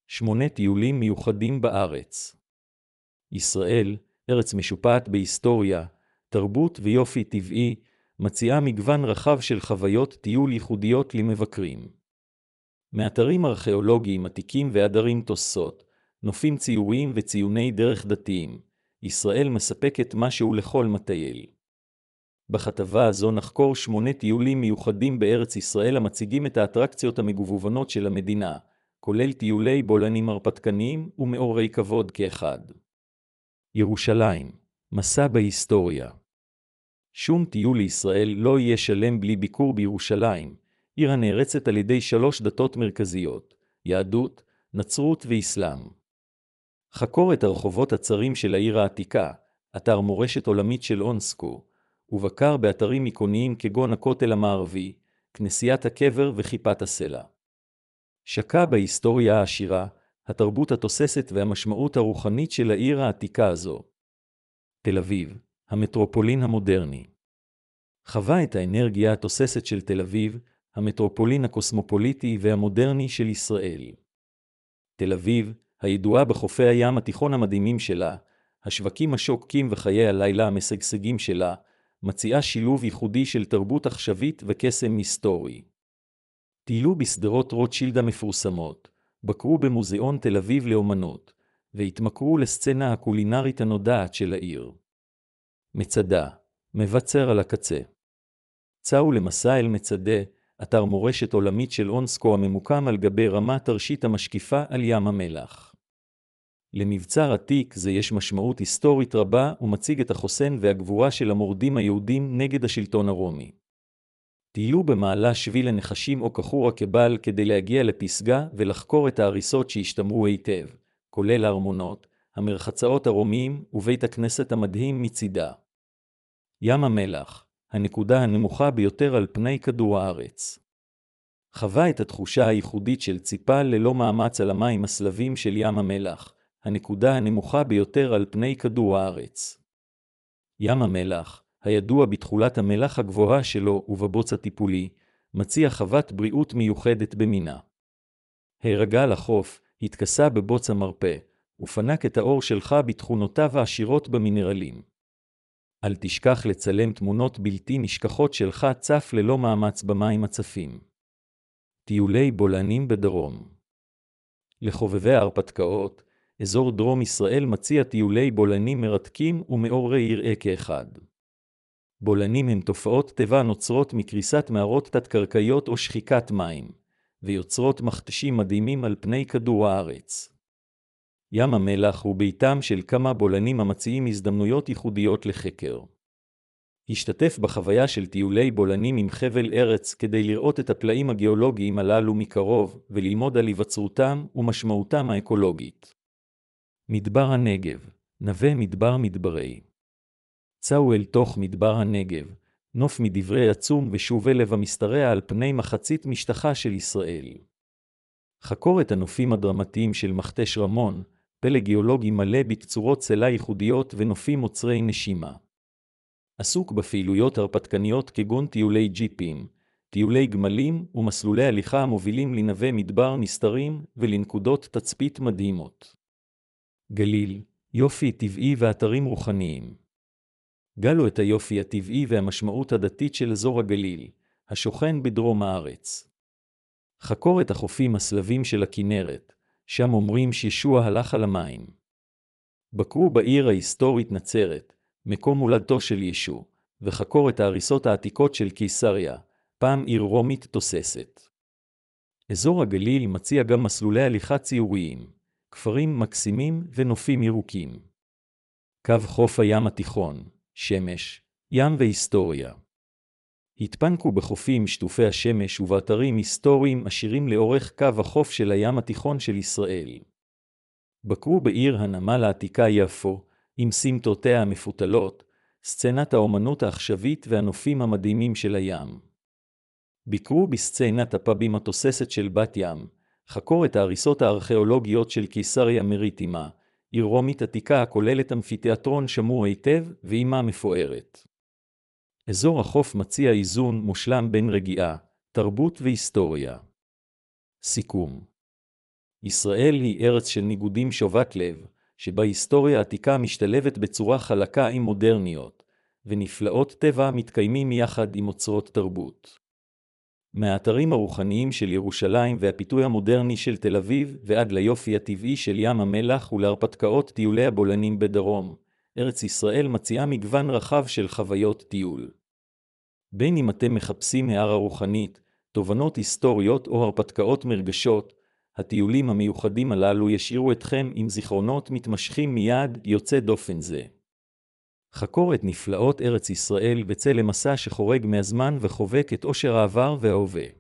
8 טיולים מיוחדים בארץ. ישראל, ארץ משופעת בהיסטוריה, תרבות ויופי טבעי, מציעה מגוון רחב של חוויות טיול ייחודיות למבקרים. מאתרים ארכיאולוגיים עתיקים ועדרים תוססות, נופים ציוריים וציוני דרך דתיים, ישראל מספקת משהו לכל מטייל. בכתבה הזו נחקור 8 טיולים מיוחדים בארץ ישראל המציגים את האטרקציות המגוונות של המדינה, כולל טיולי בולענים הרפתקניים ומאורי כבוד כאחד. ירושלים, מסע בהיסטוריה. שום טיול לישראל לא יהיה שלם בלי ביקור בירושלים, עיר הנערצת על ידי 3 דתות מרכזיות, יהדות, נצרות ואסלאם. חקור את הרחובות הצרים של העיר העתיקה, אתר מורשת עולמית של אונסקו, ובקר באתרים איקוניים כגון הכותל המערבי, כנסיית הקבר וכיפת הסלע. שקע בהיסטוריה העשירה, התרבות התוססת והמשמעות הרוחנית של העיר העתיקה הזו. תל אביב, המטרופולין המודרני. חווה את האנרגיה התוססת של תל אביב, המטרופולין הקוסמופוליטי והמודרני של ישראל. תל אביב, הידועה בחופי הים התיכון המדהימים שלה, השווקים השוקקים וחיי הלילה המשגשגים שלה, מציעה שילוב ייחודי של תרבות עכשווית וקסם היסטורי. טיילו בסדרות רוטשילד המפורסמות, בקרו במוזיאון תל אביב לאומנות, והתמכרו לסצנה הקולינרית הנודעת של העיר. מצדה, מבצר על הקצה. צאו למסע אל מצדה, אתר מורשת עולמית של אונסקו הממוקם על גבי רמה תרשית המשקיפה על ים המלח. למבצר עתיק זה יש משמעות היסטורית רבה ומציג את החוסן והגבורה של המורדים היהודים נגד השלטון הרומי. טיילו במעלה שביל הנחשים או כחורה קבל כדי להגיע לפסגה ולחקור את ההריסות שהשתמרו היטב, כולל הארמונות, המרחצאות הרומיים ובית הכנסת המדהים מצידה. ים המלח, הנקודה הנמוכה ביותר על פני כדור הארץ. חווה את התחושה הייחודית של ציפה ללא מאמץ על המים הסלבים של ים המלח, הנקודה הנמוכה ביותר על פני כדור הארץ. ים המלח, הידוע בתכולת המלח הגבוהה שלו ובבוץ הטיפולי, מציע חוות בריאות מיוחדת במינה. ההירגע לחוף, התכסה בבוץ המרפא, ופנק את האור שלך בתכונותיו העשירות במינרלים. אל תשכח לצלם תמונות בלתי נשכחות שלך צף ללא מאמץ במים הצפים. טיולי בולענים בדרום. לחובבי ההרפתקאות, אזור דרום ישראל מציע טיולי בולענים מרתקים ומאורי יראה כאחד. בולענים הם תופעות טבע נוצרות מקריסת מערות תת-קרקעיות או שחיקת מים, ויוצרות מכתשים מדהימים על פני כדור הארץ. ים המלח הוא ביתם של כמה בולענים המציעים הזדמנויות ייחודיות לחקר. השתתף בחוויה של טיולי בולענים עם חבל ארץ כדי לראות את הפלאים הגיאולוגיים הללו מקרוב וללמוד על היווצרותם ומשמעותם האקולוגית. מדבר הנגב, נווה מדבר מדברי. צאו אל תוך מדבר הנגב, נוף מדברי עצום ושובי לב המשתרע על פני מחצית משטחה של ישראל. חקור את הנופים הדרמטיים של מכתש רמון, פלא גיאולוגי מלא בקצורות צלה ייחודיות ונופים עוצרי נשימה. עסוק בפעילויות הרפתקניות כגון טיולי ג'יפים, טיולי גמלים ומסלולי הליכה המובילים לנווה מדבר נסתרים ולנקודות תצפית מדהימות. גליל, יופי טבעי ואתרים רוחניים. גלו את היופי הטבעי והמשמעות הדתית של אזור הגליל, השוכן בדרום הארץ. חקור את החופים הסלבים של הכינרת, שם אומרים שישוע הלך על המים. בקרו בעיר ההיסטורית נצרת, מקום הולדתו של ישוע, וחקור את ההריסות העתיקות של קיסריה, פעם עיר רומית תוססת. אזור הגליל מציע גם מסלולי הליכה ציוריים, כפרים מקסימים ונופים ירוקים. קו חוף הים התיכון, שמש, ים והיסטוריה. התפנקו בחופים שטופי השמש ובאתרים היסטוריים עשירים לאורך קו החוף של הים התיכון של ישראל. בקרו בעיר הנמל העתיקה יפו, עם סמטותיה המפותלות, סצנת האומנות העכשווית והנופים המדהימים של הים. ביקרו בסצנת הפאבים התוססת של בת ים, חקור את ההריסות הארכיאולוגיות של קיסריה מריטימה, עיר רומית עתיקה הכוללת אמפיתיאטרון שמור היטב ואימה מפוארת. אזור החוף מציע איזון מושלם בין רגיעה, תרבות והיסטוריה. סיכום. ישראל היא ארץ של ניגודים שובת לב, שבה היסטוריה העתיקה משתלבת בצורה חלקה עם מודרניות, ונפלאות טבע מתקיימים יחד עם אוצרות תרבות. מהאתרים הרוחניים של ירושלים והפיתוי המודרני של תל אביב ועד ליופי הטבעי של ים המלח ולהרפתקאות טיולי הבולענים בדרום, ארץ ישראל מציעה מגוון רחב של חוויות טיול. בין אם אתם מחפשים הערה רוחנית, תובנות היסטוריות או הרפתקאות מרגשות, הטיולים המיוחדים הללו ישאירו אתכם עם זיכרונות מתמשכים מיד יוצא דופן זה. חקור את נפלאות ארץ ישראל וצא למסע שחורג מהזמן וחובק את עושר העבר וההווה.